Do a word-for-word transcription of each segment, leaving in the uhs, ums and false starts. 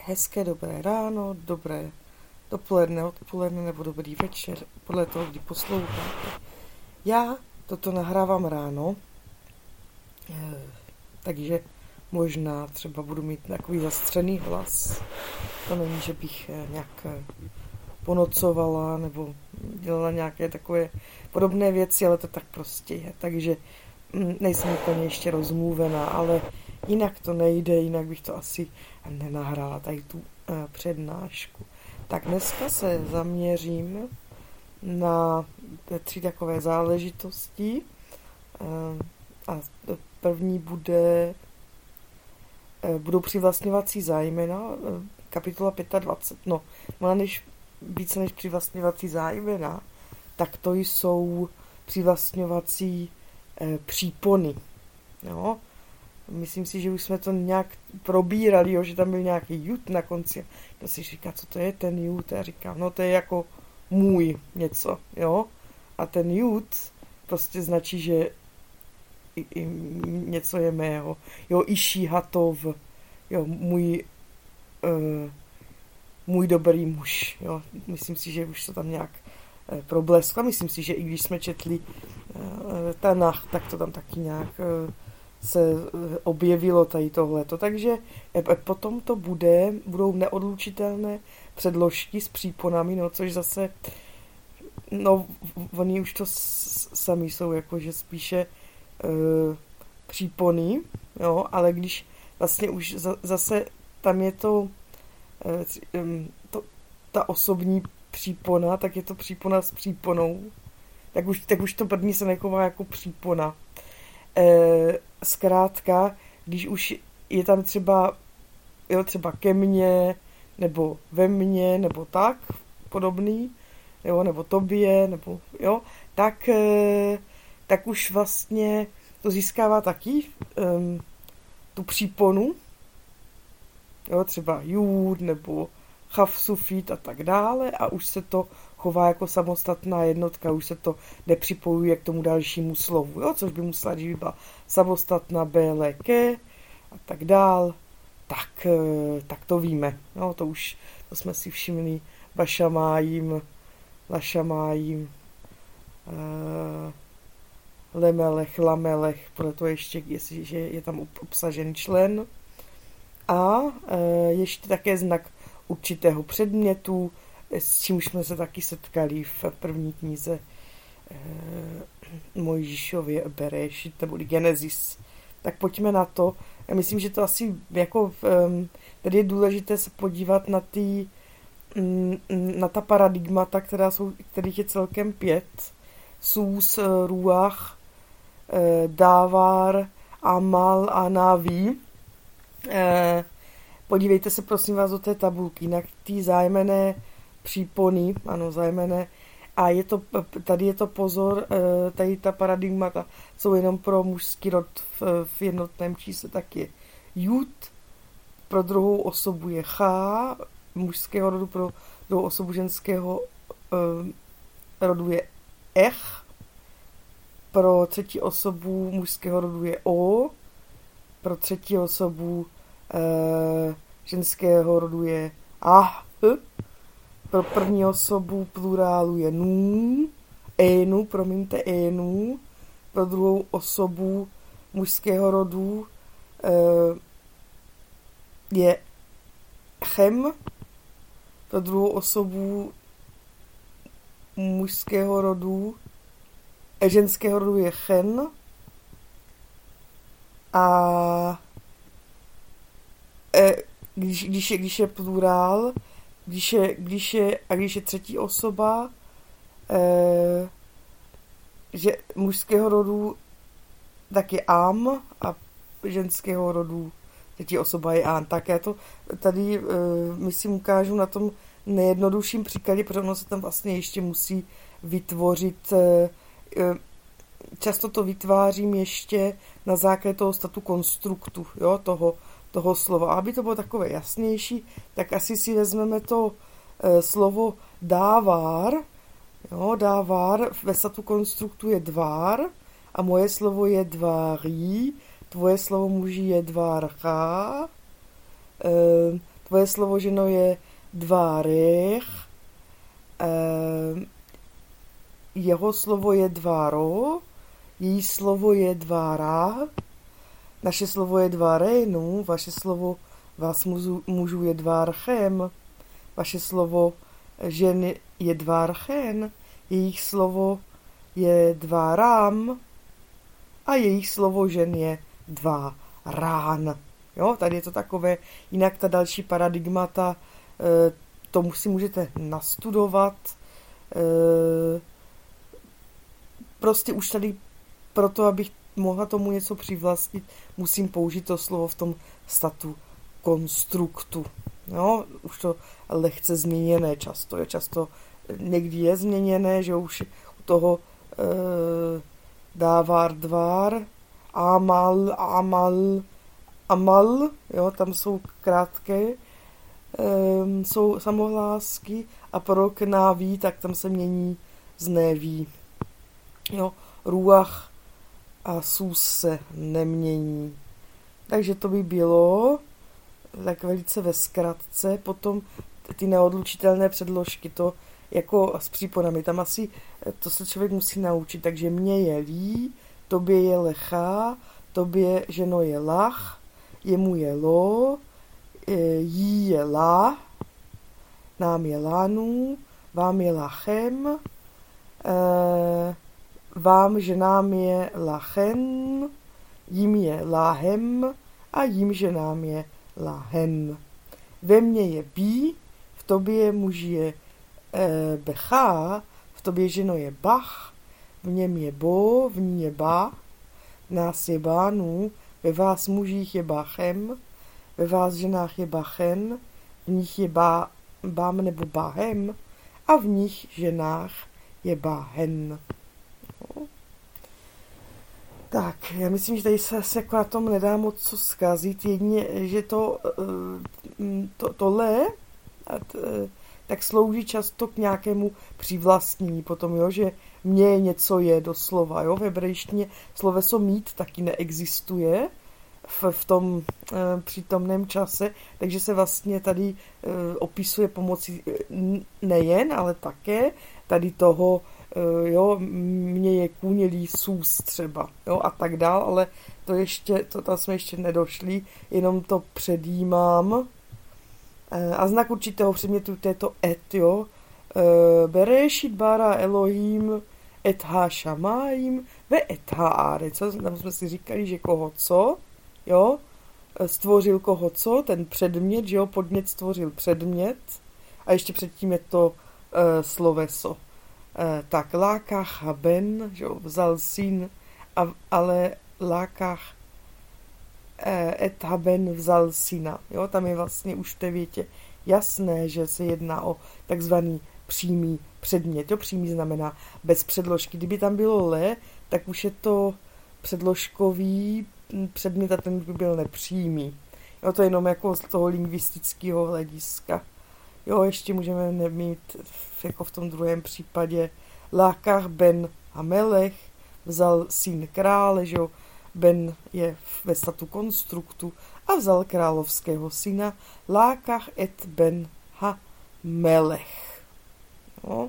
Hezké dobré ráno, dobré dopoledne, odpoledne nebo dobrý večer, podle toho, kdy posloucháte. Já toto nahrávám ráno, takže možná třeba budu mít takový zastřený hlas. To není, že bych nějak ponocovala nebo dělala nějaké takové podobné věci, ale to tak prostě je. Takže nejsem úplně ještě rozmluvená, ale jinak to nejde, jinak bych to asi nenahrála tady tu přednášku. Tak dneska se zaměřím na tři takové záležitosti. A první bude, budou přivlastňovací zájmena, kapitola dvacet pět. No, má než, více než přivlastňovací zájmena, tak to jsou přivlastňovací e, přípony. Jo? Myslím si, že už jsme to nějak probírali, jo, že tam byl nějaký jud na konci. To si říká, co to je ten jud? Já říkám, no to je jako můj něco, jo. A ten jud prostě značí, že i, i něco je mého. Jo, iší hatov, jo, můj, uh, můj dobrý muž, jo. Myslím si, že už to tam nějak uh, problesklo. Myslím si, že i když jsme četli uh, Tanach, tak to tam taky nějak uh, se objevilo tady tohleto. Takže potom to bude, budou neodlučitelné předložky s příponami, no, což zase, no, oni už to s, sami jsou, jakože spíše e, přípony, jo, ale když vlastně už za, zase tam je to, e, to, ta osobní přípona, tak je to přípona s příponou, tak už, tak už to první se nechová jako přípona. E, zkrátka, když už je tam třeba, jo, třeba ke mně, nebo ve mně, nebo tak, podobný, jo, nebo tobě, nebo, jo, tak, e, tak už vlastně to získává taky um, tu příponu, jo, třeba jud, nebo chav, sufit a tak dále, a už se to chová jako samostatná jednotka, už se to nepřipojuje k tomu dalšímu slovu, jo, což by musela, když by byla samostatná béle ke a tak dál, tak, tak to víme, no, to už, to jsme si všimli, bašamájím, lašamájím, uh, lemelech, lamelech, proto ještě, jestliže je tam obsažen člen, a uh, ještě také znak určitého předmětu, s čím jsme se taky setkali v první knize e, Mojžíšově Berešit, nebo Genesis. Tak pojďme na to. Já myslím, že to asi jako, tady je důležité se podívat na ty, na ta paradigmata, která jsou, kterých je celkem pět. Sus, Ruach, Dávar, Amal a Naví. Podívejte se prosím vás do té tabulky, na ty zájmené přípony, ano, zájmené, a je to, tady je to pozor, tady ta paradigmata jsou jenom pro mužský rod v, v jednotném čísle, tak je jud, pro druhou osobu je chá, mužského rodu, pro druhou osobu ženského eh, rodu je ech, pro třetí osobu mužského rodu je o, pro třetí osobu eh, ženského rodu je ah, pro první osobu plurálu je nů, énu, promiňte, énu, pro druhou osobu mužského rodu e, je chem, pro druhou osobu mužského rodu, e, ženského rodu je chen, a e, když, když, je, když je plurál, Když je, když je, a když je třetí osoba, e, že mužského rodu, tak je am, a ženského rodu třetí osoba je an. Tak já to tady e, myslím ukážu na tom nejjednodušším příkladě, protože ono se tam vlastně ještě musí vytvořit, e, e, často to vytvářím ještě na základě toho statu konstruktu, jo, toho toho slova. A aby to bylo takové jasnější, tak asi si vezmeme to e, slovo dávár. Jo, dávár ve statu konstruktu je dvár a moje slovo je dvárí, tvoje slovo muži je dvárcha. E, Tvoje slovo ženo je dvárech, eh, jeho slovo je dváro, její slovo je dvára, naše slovo je dvárejnu, vaše slovo vás mužů, mužů je dvárchem, vaše slovo žen je dvárchen, jejich slovo je dvárám a jejich slovo žen je dvárán. Jo, tady je to takové, jinak ta další paradigmata, to si můžete nastudovat. Prostě už tady proto, abych mohla tomu něco přivlastnit, musím použít to slovo v tom statu konstruktu. Jo, už to lehce změněné často je. Často někdy je změněné, že už u toho e, dávár dvár, amal, amal, amal, jo, tam jsou krátké, e, jsou samohlásky a prorok náví, tak tam se mění z neví. Jo, ruach a sus se nemění. Takže to by bylo tak velice ve zkratce. Potom ty neodlučitelné předložky, to jako s příponami, tam asi to se člověk musí naučit. Takže mě je lí, tobě je lechá, tobě ženo je lach, jemu je lo, jí je la, nám je lánů, vám je lachem, vám ženám je lachen, jim je láhem a jim ženám je lahen. Ve mně je bí, v tobě muži je e, bechá, v tobě ženo je bach, v něm je bo, v ní je ba, v nás je bánů, ve vás mužích je bachem, ve vás ženách je bachen, v nich je bá, bám nebo bahem a v nich ženách je bahen. No. Tak, já myslím, že tady se, se jako na tom nedá moc co zkazit, jedině, že to, to tohle tak slouží často k nějakému přivlastnění potom, jo, že mě něco je doslova, jo, v hebrejštině sloveso mít taky neexistuje v, v tom e, přítomném čase, takže se vlastně tady e, opisuje pomocí nejen, ale také tady toho, e, jo, mě je kůň sůz třeba, jo, a tak dál, ale to ještě, to tam jsme ještě nedošli, jenom to předjímám. E, a znak určitého předmětu této et, jo, e, Berešit bara Elohim et ha shamayim ve et ha aretz. Tam jsme si říkali, že koho co, jo, stvořil koho co, ten předmět, že jo, podmět stvořil předmět a ještě předtím je to e, sloveso. E, tak lákach haben, že jo, vzal syn, a, ale lákach e, et haben vzal syna, jo, tam je vlastně už v té větě jasné, že se jedná o takzvaný přímý předmět, jo, přímý znamená bez předložky. Kdyby tam bylo le, tak už je to předložkový předmět a ten by byl nepřímý. Jo, to je jenom jako z toho lingvistického hlediska. Jo, ještě můžeme mít jako v tom druhém případě Lákach ben Hamelech vzal syn krále, že jo, Ben je ve statu konstruktu a vzal královského syna Lákach et ben Hamelech. Jo.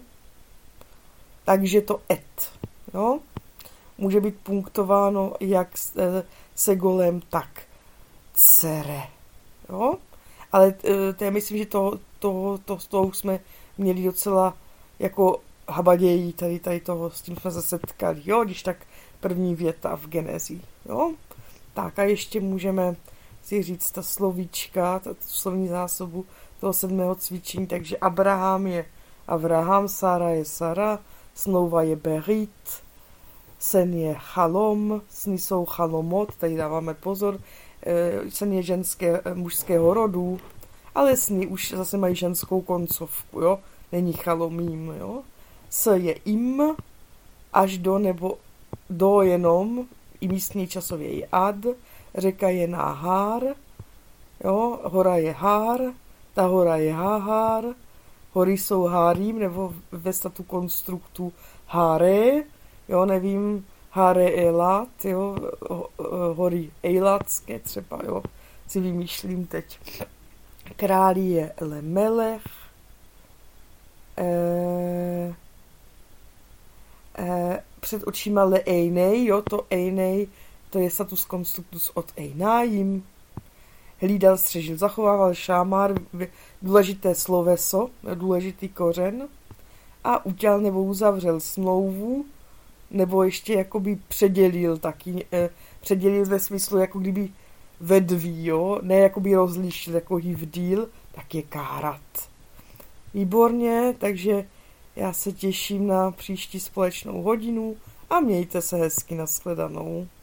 Takže to et, jo, může být punktováno jak se golem, tak cere. Jo? Ale to já myslím, že to, to, to, to už jsme měli docela jako habadějí tady, tady toho, s tím jsme se setkali. Jo? Když tak první věta v Genezi. Jo? Tak a ještě můžeme si říct ta slovíčka, ta slovní zásobu toho sedmého cvičení. Takže Abraham je Abraham, Sara je Sara, smlouva je Berit, sen je chalom, sny jsou chalomot, tady dáváme pozor, sen je ženské, mužského rodu, ale sny už zase mají ženskou koncovku, jo, není chalomím, jo. S je im, až do nebo do jenom, i místní časově je ad, řeka je Nahár, jo, hora je Hár, ta hora je Hahár, hory jsou Hárim, nebo ve statu konstruktu Háre, jo, nevím, Hare Eilat, jo, hory Eilatské třeba, jo, si vymýšlím teď. Králí je lemelech. E, e, před očima le einej, jo, to einej, to je status constructus od einaim. Hlídal, střežil, zachovával šámár, důležité sloveso, důležitý kořen a udělal nebo uzavřel smlouvu, nebo ještě jakoby předělil taky, eh, předělil ve smyslu jako kdyby vedví, jo, ne jakoby rozlišil, jako hivdíl, tak je kárat. Výborně, takže já se těším na příští společnou hodinu a mějte se hezky, nashledanou.